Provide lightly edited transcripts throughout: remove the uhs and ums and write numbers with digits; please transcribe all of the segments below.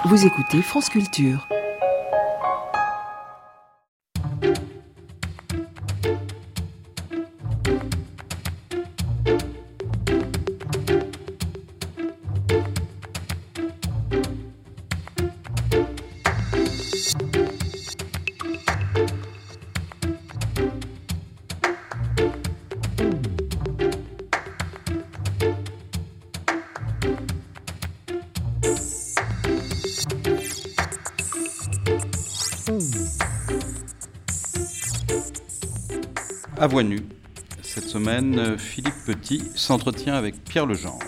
Vous écoutez France Culture. À Voix nue, cette semaine, Philippe Petit s'entretient avec Pierre Legendre.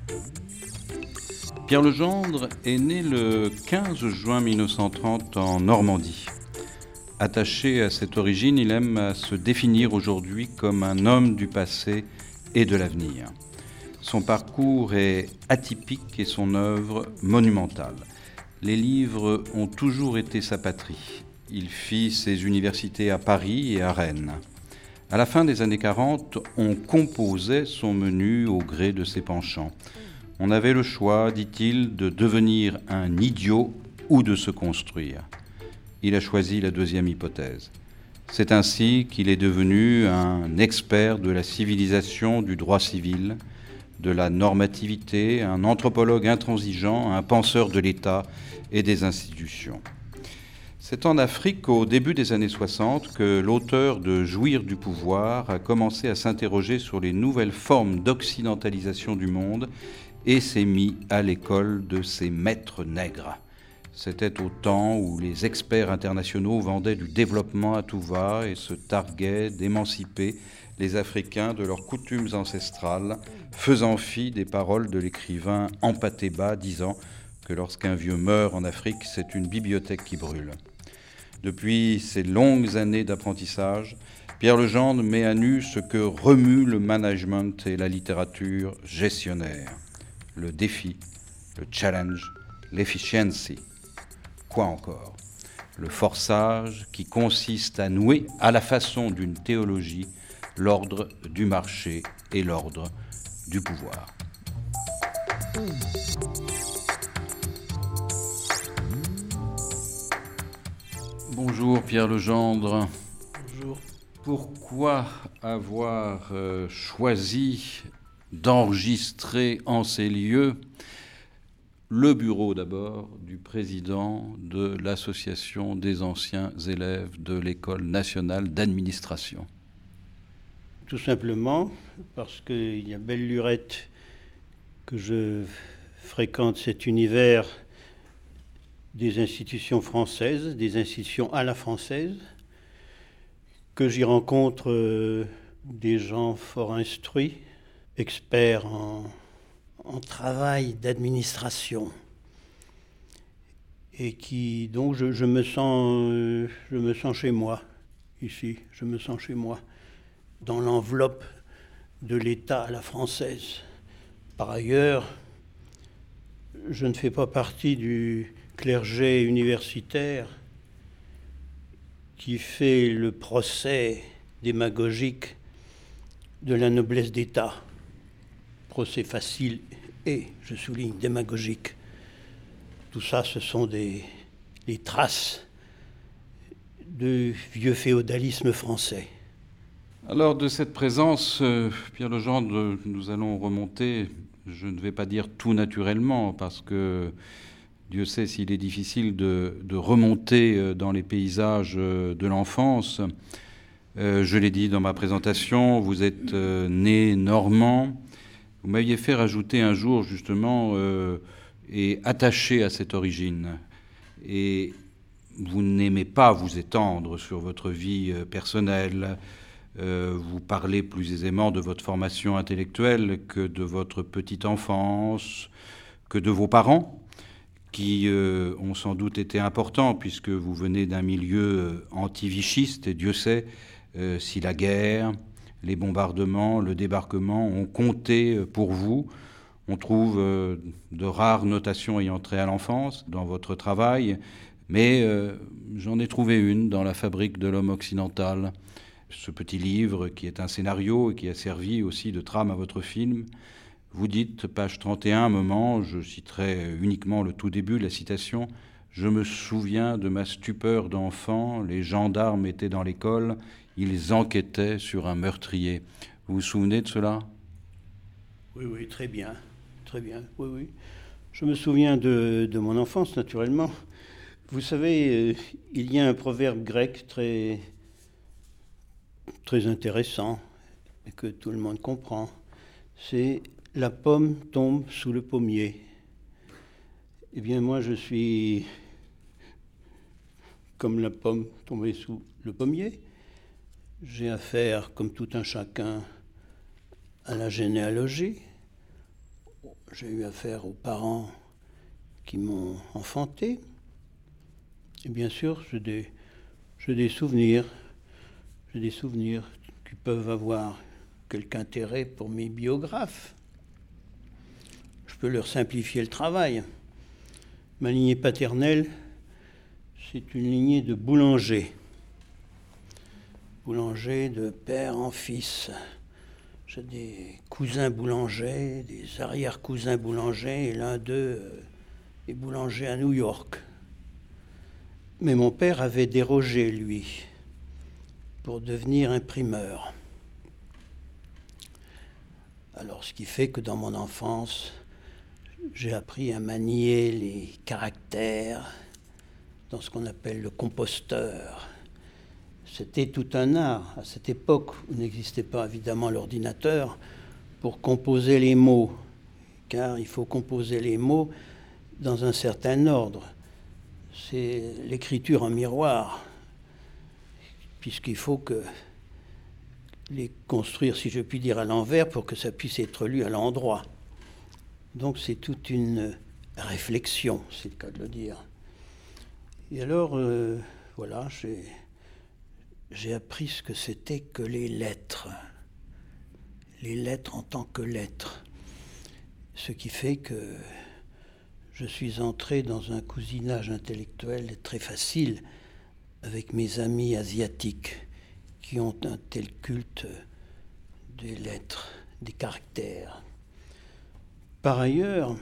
Pierre Legendre est né le 15 juin 1930 en Normandie. Attaché à cette origine, il aime à se définir aujourd'hui comme un homme du passé et de l'avenir. Son parcours est atypique et son œuvre monumentale. Les livres ont toujours été sa patrie. Il fit ses universités à Paris et à Rennes. À la fin des années 40, on composait son menu au gré de ses penchants. On avait le choix, dit-il, de devenir un idiot ou de se construire. Il a choisi la deuxième hypothèse. C'est ainsi qu'il est devenu un expert de la civilisation du droit civil, de la normativité, un anthropologue intransigeant, un penseur de l'État et des institutions. C'est en Afrique, au début des années 60, que l'auteur de Jouir du pouvoir a commencé à s'interroger sur les nouvelles formes d'occidentalisation du monde et s'est mis à l'école de ses maîtres nègres. C'était au temps où les experts internationaux vendaient du développement à tout va et se targuaient d'émanciper les Africains de leurs coutumes ancestrales, faisant fi des paroles de l'écrivain Ampateba disant que lorsqu'un vieux meurt en Afrique, c'est une bibliothèque qui brûle. Depuis ces longues années d'apprentissage, Pierre Legendre met à nu ce que remue le management et la littérature gestionnaire. Le défi, le challenge, l'efficiency. Quoi encore ? Le forçage qui consiste à nouer, à la façon d'une théologie, l'ordre du marché et l'ordre du pouvoir. Bonjour Pierre Legendre. Bonjour. Pourquoi avoir choisi d'enregistrer en ces lieux le bureau d'abord du président de l'Association des anciens élèves de l'École nationale d'administration ? Tout simplement parce qu'il y a belle lurette que je fréquente cet univers des institutions françaises, des institutions à la française, que j'y rencontre des gens fort instruits, experts en travail d'administration, et qui donc je me sens chez moi ici, je me sens chez moi dans l'enveloppe de l'État à la française. Par ailleurs, je ne fais pas partie du clergé universitaire qui fait le procès démagogique de la noblesse d'État. Procès facile et, je souligne, démagogique. Tout ça, ce sont des traces de vieux féodalisme français. Alors de cette présence, Pierre Legendre, nous allons remonter, je ne vais pas dire tout naturellement, parce que Dieu sait s'il est difficile de remonter dans les paysages de l'enfance. Je l'ai dit dans ma présentation, vous êtes né normand. Vous m'aviez fait rajouter un jour, justement, et attaché à cette origine. Et vous n'aimez pas vous étendre sur votre vie personnelle. Vous parlez plus aisément de votre formation intellectuelle que de votre petite enfance, que de vos parents, qui ont sans doute été importants, puisque vous venez d'un milieu anti-vichiste, et Dieu sait si la guerre, les bombardements, le débarquement ont compté pour vous. On trouve de rares notations ayant trait à l'enfance dans votre travail, mais j'en ai trouvé une dans La fabrique de l'homme occidental, ce petit livre qui est un scénario et qui a servi aussi de trame à votre film, Vous dites, page 31, à un moment, je citerai uniquement le tout début, la citation, « Je me souviens de ma stupeur d'enfant, les gendarmes étaient dans l'école, ils enquêtaient sur un meurtrier. » Vous vous souvenez de cela ? Oui, très bien, oui. Je me souviens de mon enfance, naturellement. Vous savez, il y a un proverbe grec très intéressant, et que tout le monde comprend. C'est « la pomme tombe sous le pommier ». Eh bien, moi, je suis comme la pomme tombée sous le pommier. J'ai affaire, comme tout un chacun, à la généalogie. J'ai eu affaire aux parents qui m'ont enfanté. Et bien sûr, j'ai des souvenirs. J'ai des souvenirs qui peuvent avoir quelque intérêt pour mes biographes. Je peux leur simplifier le travail. Ma lignée paternelle, c'est une lignée de boulangers. Boulangers de père en fils. J'ai des cousins boulangers, des arrière-cousins boulangers, et l'un d'eux est boulanger à New York. Mais mon père avait dérogé, lui, pour devenir imprimeur. Alors, ce qui fait que dans mon enfance, j'ai appris à manier les caractères dans ce qu'on appelle le composteur. C'était tout un art. À cette époque où n'existait pas évidemment l'ordinateur, pour composer les mots, car il faut composer les mots dans un certain ordre. C'est l'écriture en miroir, puisqu'il faut que les construire, si je puis dire, à l'envers pour que ça puisse être lu à l'endroit. Donc c'est toute une réflexion, c'est le cas de le dire. Et alors, voilà, j'ai appris ce que c'était que les lettres en tant que lettres. Ce qui fait que je suis entré dans un cousinage intellectuel très facile avec mes amis asiatiques qui ont un tel culte des lettres, des caractères. Par ailleurs,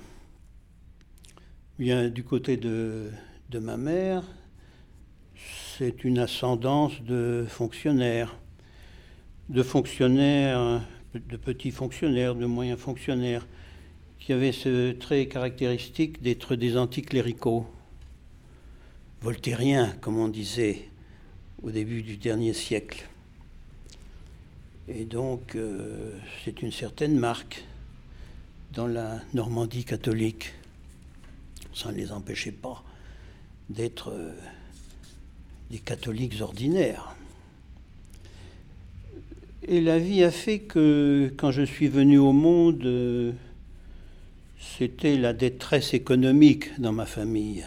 bien du côté de ma mère, c'est une ascendance de fonctionnaires, de petits fonctionnaires, de moyens fonctionnaires, qui avaient ce trait caractéristique d'être des anticléricaux, voltairiens, comme on disait au début du dernier siècle. Et donc, c'est une certaine marque dans la Normandie catholique. Ça ne les empêchait pas d'être des catholiques ordinaires. Et la vie a fait que, quand je suis venu au monde, c'était la détresse économique dans ma famille.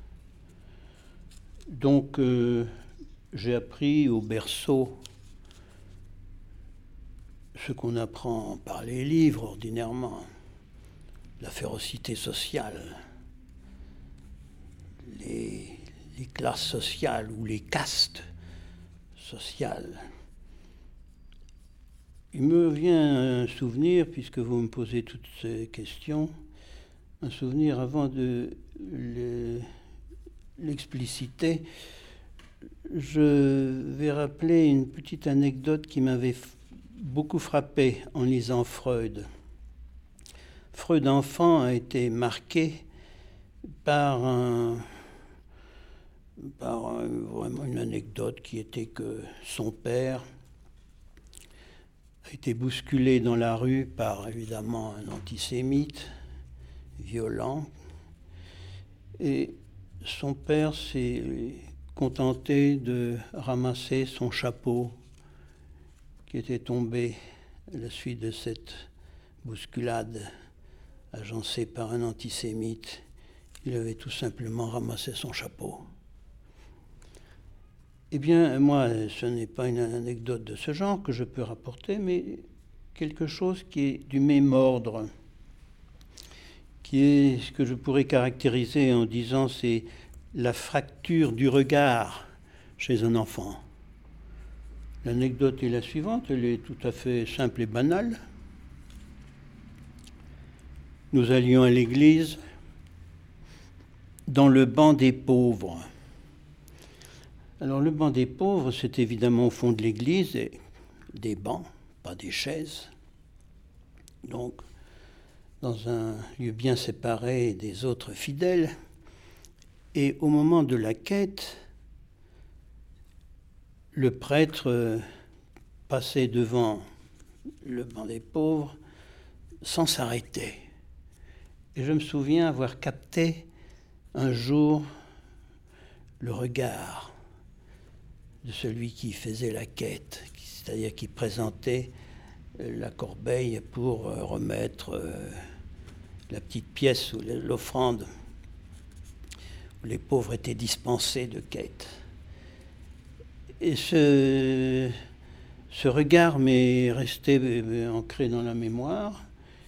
Donc, j'ai appris au berceau ce qu'on apprend par les livres ordinairement, la férocité sociale, les classes sociales ou les castes sociales. Il me vient un souvenir, puisque vous me posez toutes ces questions, un souvenir avant de l'expliciter. Je vais rappeler une petite anecdote qui m'avait beaucoup frappé en lisant Freud. Freud enfant a été marqué par vraiment une anecdote qui était que son père a été bousculé dans la rue par évidemment un antisémite violent, et son père s'est contenté de ramasser son chapeau qui était tombé à la suite de cette bousculade agencée par un antisémite. Il avait tout simplement ramassé son chapeau. Eh bien, moi, ce n'est pas une anecdote de ce genre que je peux rapporter, mais quelque chose qui est du même ordre, qui est ce que je pourrais caractériser en disant c'est la fracture du regard chez un enfant. L'anecdote est la suivante, elle est tout à fait simple et banale. nous allions à l'église dans le banc des pauvres. Alors le banc des pauvres, c'est évidemment au fond de l'église, et des bancs, pas des chaises. Donc, dans un lieu bien séparé des autres fidèles. Et au moment de la quête, le prêtre passait devant le banc des pauvres sans s'arrêter. Et je me souviens avoir capté un jour le regard de celui qui faisait la quête, c'est-à-dire qui présentait la corbeille pour remettre la petite pièce ou l'offrande où les pauvres étaient dispensés de quête. Et ce regard m'est resté ancré dans la mémoire.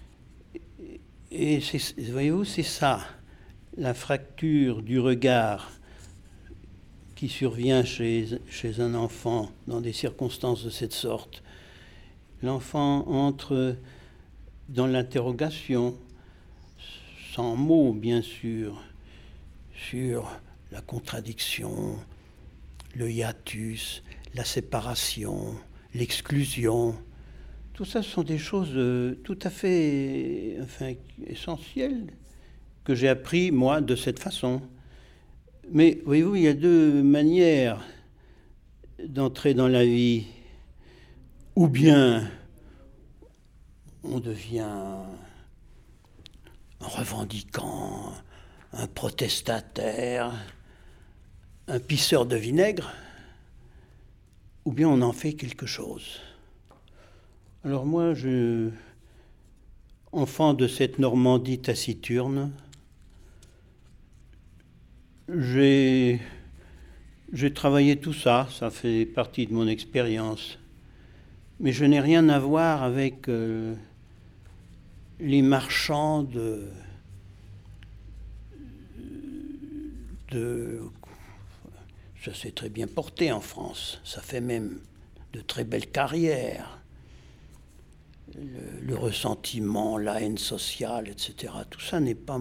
Et voyez-vous, c'est ça, la fracture du regard qui survient chez un enfant dans des circonstances de cette sorte. L'enfant entre dans l'interrogation, sans mots bien sûr, sur la contradiction, le hiatus, la séparation, l'exclusion. Tout ça, ce sont des choses tout à fait essentielles que j'ai appris, moi, de cette façon. Mais voyez-vous, il y a deux manières d'entrer dans la vie. Ou bien on devient un revendiquant, un protestataire, un pisseur de vinaigre, ou bien on en fait quelque chose. Alors moi, enfant de cette Normandie taciturne, j'ai travaillé tout ça, ça fait partie de mon expérience. Mais je n'ai rien à voir avec les marchands ça s'est très bien porté en France, ça fait même de très belles carrières. Le ressentiment, la haine sociale, etc. Tout ça n'est pas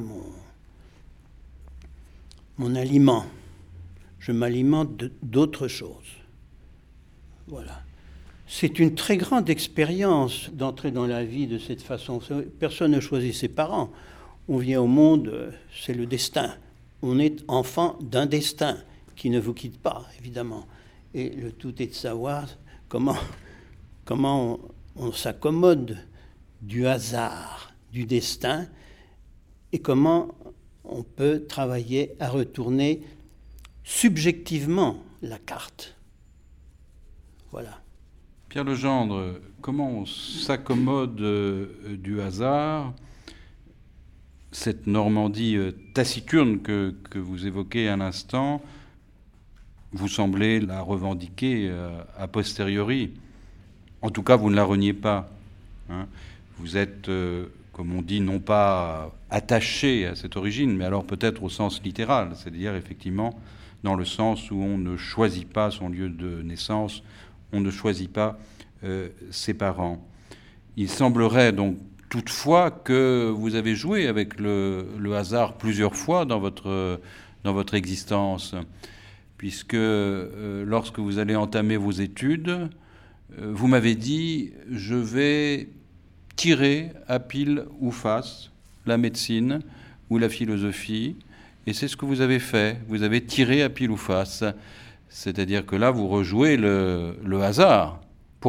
mon aliment. Je m'alimente d'autres choses. Voilà. C'est une très grande expérience d'entrer dans la vie de cette façon. Personne ne choisit ses parents. On vient au monde, c'est le destin. On est enfant d'un destin qui ne vous quitte pas, évidemment. Et le tout est de savoir comment on s'accommode du hasard, du destin, et comment on peut travailler à retourner subjectivement la carte. Voilà. Pierre Legendre, comment on s'accommode du hasard? Cette Normandie taciturne que vous évoquez à l'instant, vous semblez la revendiquer a posteriori. En tout cas, vous ne la reniez pas. Hein. Vous êtes, comme on dit, non pas attaché à cette origine, mais alors peut-être au sens littéral, c'est-à-dire effectivement dans le sens où on ne choisit pas son lieu de naissance, on ne choisit pas ses parents. Il semblerait donc toutefois que vous avez joué avec le hasard plusieurs fois dans votre existence, puisque lorsque vous allez entamer vos études, vous m'avez dit « je vais tirer à pile ou face la médecine ou la philosophie », et c'est ce que vous avez fait. Vous avez tiré à pile ou face. C'est-à-dire que là, vous rejouez le hasard. Pourquoi ?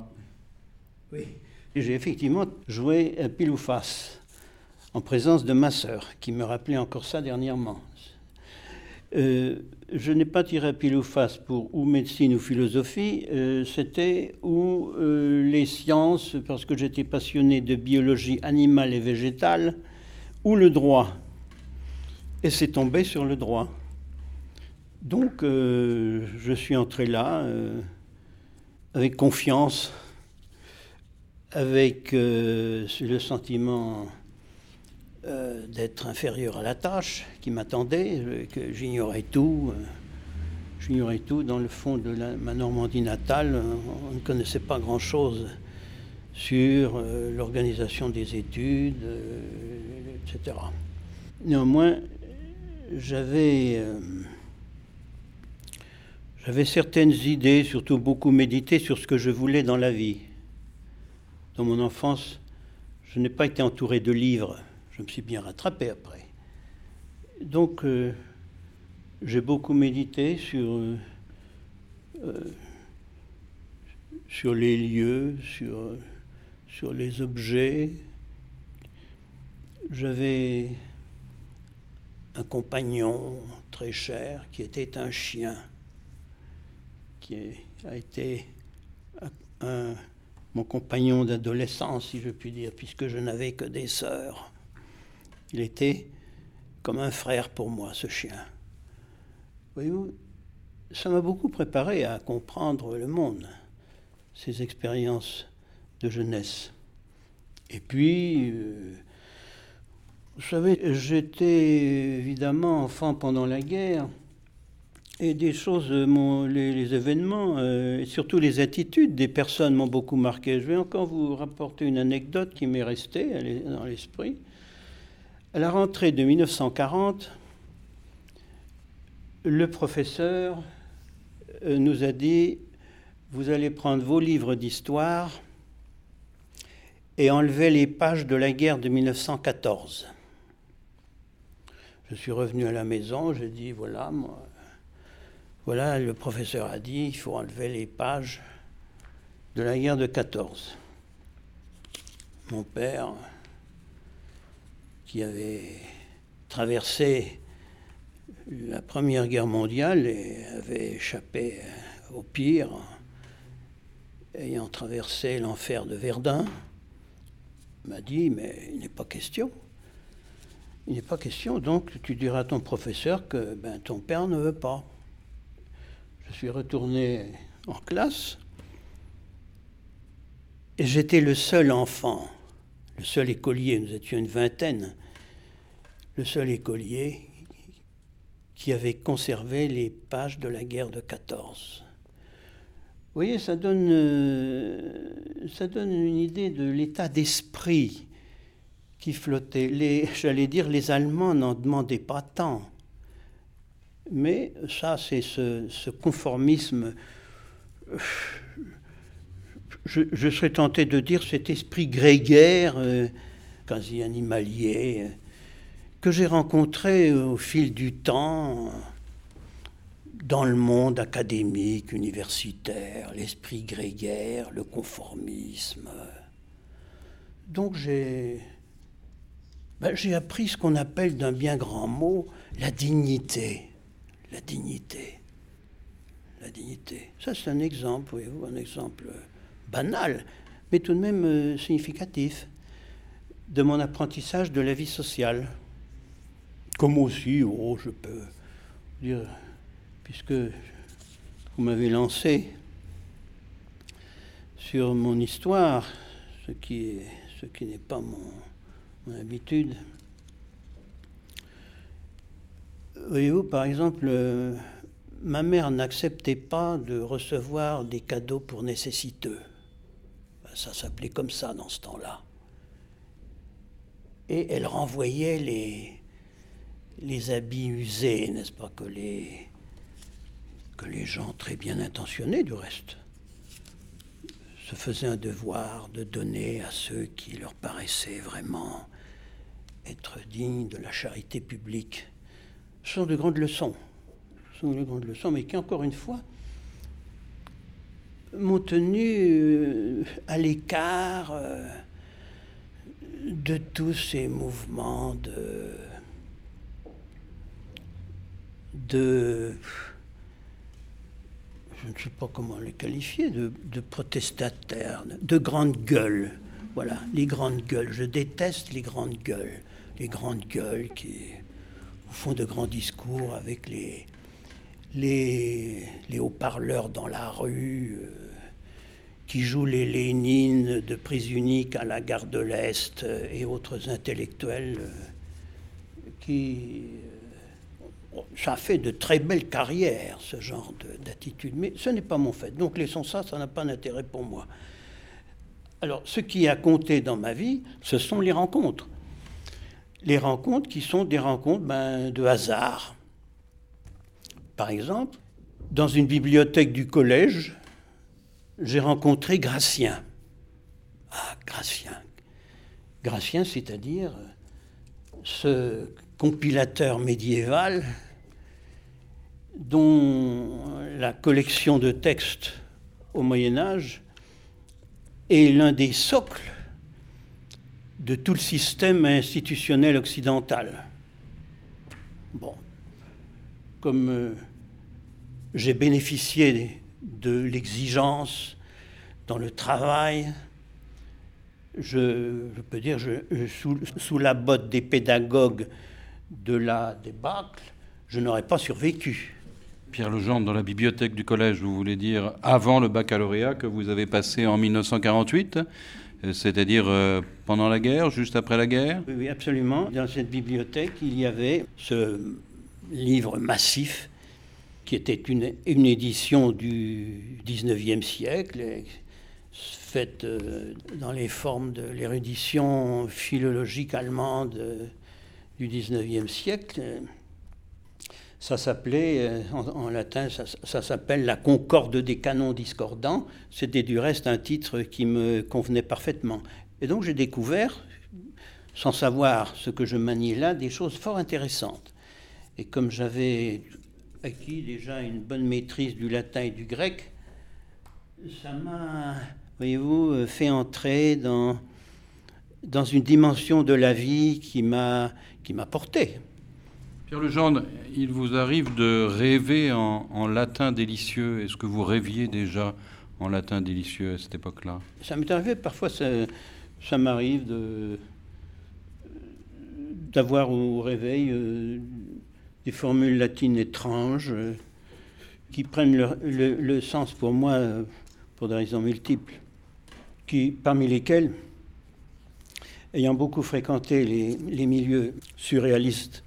Oui, j'ai effectivement joué à pile ou face, en présence de ma sœur, qui me rappelait encore ça dernièrement. Je n'ai pas tiré à pile ou face pour ou médecine ou philosophie, c'était ou les sciences, parce que j'étais passionné de biologie animale et végétale, ou le droit. Et c'est tombé sur le droit. Donc, je suis entré là avec confiance, avec le sentiment d'être inférieur à la tâche qui m'attendait, que j'ignorais tout. J'ignorais tout. Dans le fond de ma Normandie natale, on ne connaissait pas grand-chose sur l'organisation des études, etc. Néanmoins, j'avais certaines idées, surtout beaucoup médité sur ce que je voulais dans la vie. Dans mon enfance, je n'ai pas été entouré de livres. Je me suis bien rattrapé après. Donc, j'ai beaucoup médité sur les lieux, sur les objets. J'avais un compagnon très cher qui était un chien, qui a été mon compagnon d'adolescence, si je puis dire, puisque je n'avais que des sœurs. Il était comme un frère pour moi, ce chien. Voyez-vous, ça m'a beaucoup préparé à comprendre le monde, ces expériences de jeunesse. Et puis, vous savez, j'étais évidemment enfant pendant la guerre, et des choses, les événements, et surtout les attitudes des personnes m'ont beaucoup marqué. Je vais encore vous rapporter une anecdote qui m'est restée, elle est dans l'esprit. À la rentrée de 1940, le professeur nous a dit « Vous allez prendre vos livres d'histoire et enlever les pages de la guerre de 1914. » Je suis revenu à la maison, j'ai dit « Voilà, le professeur a dit, il faut enlever les pages de la guerre de 14. » Mon père, qui avait traversé la Première Guerre mondiale et avait échappé au pire, ayant traversé l'enfer de Verdun, m'a dit « Mais il n'est pas question. Il n'est pas question, donc tu diras à ton professeur que ton père ne veut pas. » Je suis retourné en classe et j'étais le seul enfant, le seul écolier, nous étions une vingtaine, le seul écolier qui avait conservé les pages de la guerre de 14. Vous voyez, ça donne une idée de l'état d'esprit qui flottait. J'allais dire, les Allemands n'en demandaient pas tant. Mais ça, c'est ce conformisme, je serais tenté de dire cet esprit grégaire, quasi animalier, que j'ai rencontré au fil du temps dans le monde académique, universitaire, l'esprit grégaire, le conformisme. Donc j'ai appris ce qu'on appelle d'un bien grand mot la dignité. La dignité. La dignité. Ça, c'est un exemple, voyez-vous, un exemple banal, mais tout de même significatif de mon apprentissage de la vie sociale. Comme aussi, je peux dire, puisque vous m'avez lancé sur mon histoire, ce qui n'est pas mon habitude. Voyez-vous, par exemple, ma mère n'acceptait pas de recevoir des cadeaux pour nécessiteux. Ça s'appelait comme ça dans ce temps-là. Et elle renvoyait les habits usés, n'est-ce pas, que les gens très bien intentionnés, du reste, se faisaient un devoir de donner à ceux qui leur paraissaient vraiment être dignes de la charité publique. Ce sont de grandes leçons. Mais qui, encore une fois, m'ont tenu à l'écart de tous ces mouvements de je ne sais pas comment les qualifier, de protestataires, de grandes gueules. Voilà, les grandes gueules. Je déteste les grandes gueules. Les grandes gueules qui font de grands discours avec les haut-parleurs dans la rue, qui jouent les Lénines de prise unique à la gare de l'Est et autres intellectuels qui... Ça fait de très belles carrières, ce genre d'attitude, mais ce n'est pas mon fait. Donc laissons ça, ça n'a pas d'intérêt pour moi. Alors, ce qui a compté dans ma vie, ce sont les rencontres. les rencontres qui sont des rencontres de hasard. Par exemple, dans une bibliothèque du collège, j'ai rencontré Gratien. Ah, Gratien. Gratien, c'est-à-dire ce compilateur médiéval dont la collection de textes au Moyen-Âge est l'un des socles de tout le système institutionnel occidental. Bon, comme j'ai bénéficié de l'exigence dans le travail, je peux dire, sous la botte des pédagogues de la débâcle, je n'aurais pas survécu. Pierre Legendre, dans la bibliothèque du collège, vous voulez dire avant le baccalauréat que vous avez passé en 1948, c'est-à-dire pendant la guerre, juste après la guerre ? Oui, absolument. Dans cette bibliothèque, il y avait ce livre massif qui était une édition du 19e siècle, faite dans les formes de l'érudition philologique allemande du 19e siècle. Ça s'appelait, en latin, ça s'appelle la Concorde des canons discordants. C'était du reste un titre qui me convenait parfaitement. Et donc j'ai découvert, sans savoir ce que je maniais là, des choses fort intéressantes. Et comme j'avais acquis déjà une bonne maîtrise du latin et du grec, ça m'a, voyez-vous, fait entrer dans une dimension de la vie qui m'a porté. Pierre Legendre, il vous arrive de rêver en latin délicieux. Est-ce que vous rêviez déjà en latin délicieux à cette époque-là ? Ça m'est arrivé, parfois ça m'arrive d'avoir au réveil des formules latines étranges qui prennent le sens pour moi pour des raisons multiples, parmi lesquelles, ayant beaucoup fréquenté les milieux surréalistes,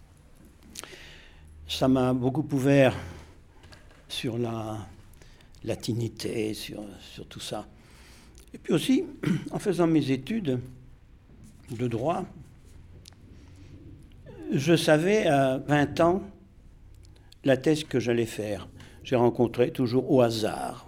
ça m'a beaucoup ouvert sur la latinité, sur tout ça. Et puis aussi, en faisant mes études de droit, je savais à 20 ans la thèse que j'allais faire. J'ai rencontré toujours au hasard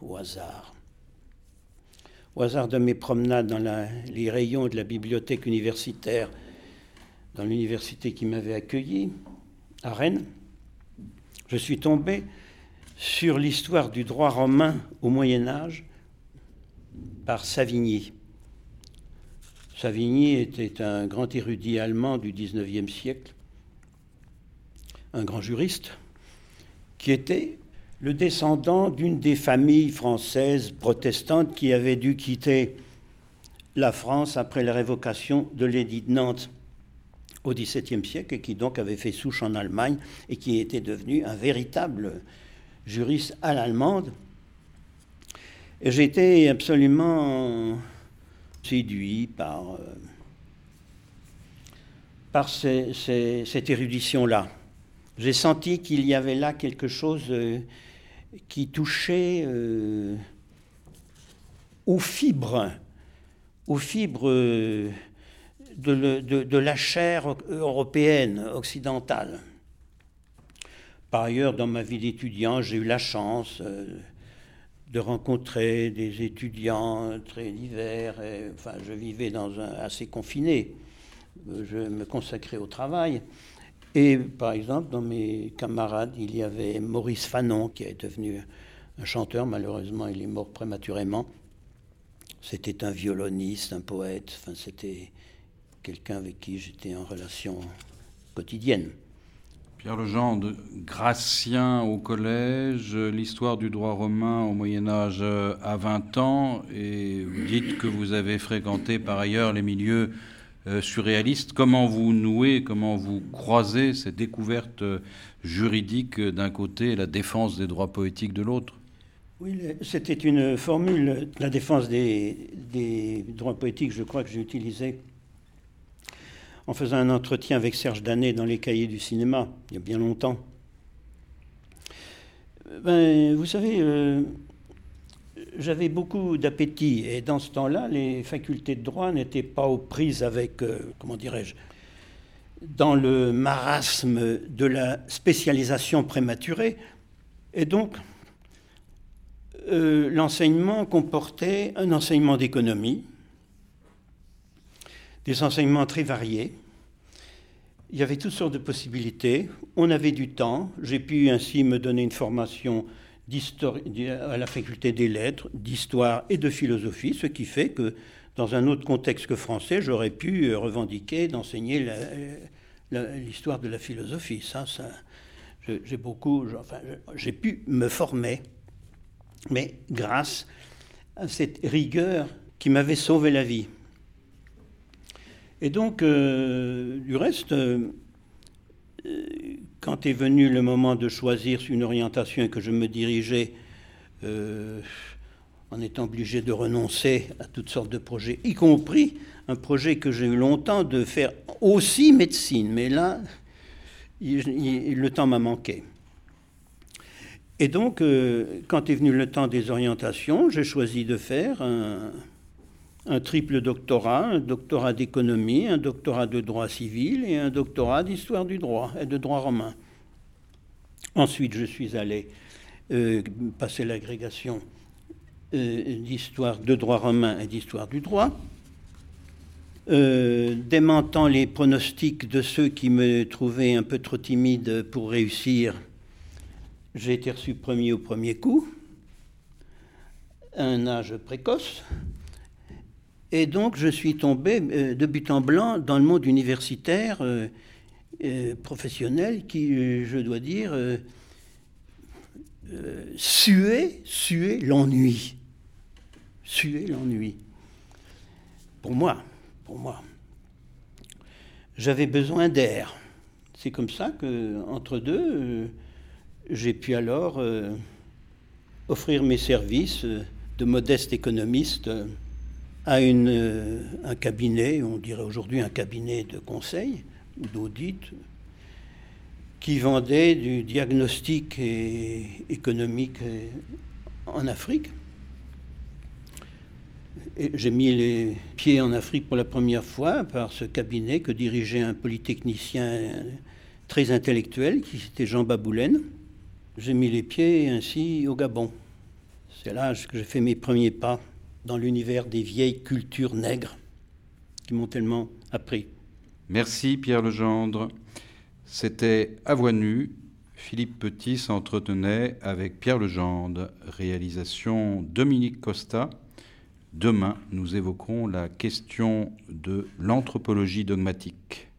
de mes promenades dans les rayons de la bibliothèque universitaire, dans l'université qui m'avait accueilli, à Rennes. Je suis tombé sur l'histoire du droit romain au Moyen-Âge par Savigny. Savigny était un grand érudit allemand du XIXe siècle, un grand juriste, qui était le descendant d'une des familles françaises protestantes qui avait dû quitter la France après la révocation de l'édit de Nantes au XVIIe siècle et qui donc avait fait souche en Allemagne et qui était devenu un véritable juriste à l'allemande. Et j'ai été absolument séduit par cette érudition-là. J'ai senti qu'il y avait là quelque chose qui touchait aux fibres de la chair européenne, occidentale. Par ailleurs, dans ma vie d'étudiant, j'ai eu la chance de rencontrer des étudiants très divers. Je vivais assez confiné. Je me consacrais au travail. Et par exemple, dans mes camarades, il y avait Maurice Fanon, qui est devenu un chanteur. Malheureusement, il est mort prématurément. C'était un violoniste, un poète. C'était quelqu'un avec qui j'étais en relation quotidienne. Pierre Legendre, Gratien au collège, l'histoire du droit romain au Moyen-Âge à 20 ans, et vous dites que vous avez fréquenté par ailleurs les milieux surréalistes. Comment vous nouez, comment vous croisez cette découverte juridique d'un côté et la défense des droits poétiques de l'autre ? Oui, c'était une formule, la défense des droits poétiques, je crois que j'ai utilisé en faisant un entretien avec Serge Danet dans les Cahiers du cinéma, il y a bien longtemps. Vous savez, j'avais beaucoup d'appétit, et dans ce temps-là, les facultés de droit n'étaient pas aux prises avec, dans le marasme de la spécialisation prématurée. Et donc, l'enseignement comportait un enseignement d'économie, des enseignements très variés. Il y avait toutes sortes de possibilités. On avait du temps. J'ai pu ainsi me donner une formation à la faculté des lettres, d'histoire et de philosophie, ce qui fait que dans un autre contexte que français, j'aurais pu revendiquer d'enseigner l'histoire de la philosophie. J'ai pu me former, mais grâce à cette rigueur qui m'avait sauvé la vie. Et donc, du reste, quand est venu le moment de choisir une orientation et que je me dirigeais en étant obligé de renoncer à toutes sortes de projets, y compris un projet que j'ai eu longtemps de faire aussi médecine, mais là, le temps m'a manqué. Et donc, quand est venu le temps des orientations, j'ai choisi de faire un triple doctorat, un doctorat d'économie, un doctorat de droit civil et un doctorat d'histoire du droit et de droit romain. Ensuite, je suis allé passer l'agrégation d'histoire de droit romain et d'histoire du droit, démentant les pronostics de ceux qui me trouvaient un peu trop timide pour réussir. J'ai été reçu premier au premier coup, à un âge précoce. Et donc, je suis tombé de but en blanc dans le monde universitaire professionnel qui, je dois dire, suait l'ennui. Suait l'ennui. Pour moi. J'avais besoin d'air. C'est comme ça qu'entre deux, j'ai pu alors offrir mes services de modeste économiste à un cabinet, on dirait aujourd'hui un cabinet de conseil ou d'audit, qui vendait du diagnostic économique en Afrique. Et j'ai mis les pieds en Afrique pour la première fois par ce cabinet que dirigeait un polytechnicien très intellectuel qui était Jean Baboulène. J'ai mis les pieds ainsi au Gabon. C'est là que j'ai fait mes premiers pas dans l'univers des vieilles cultures nègres qui m'ont tellement appris. Merci Pierre Legendre. C'était À Voix nue. Philippe Petit s'entretenait avec Pierre Legendre. Réalisation Dominique Costa. Demain, nous évoquerons la question de l'anthropologie dogmatique.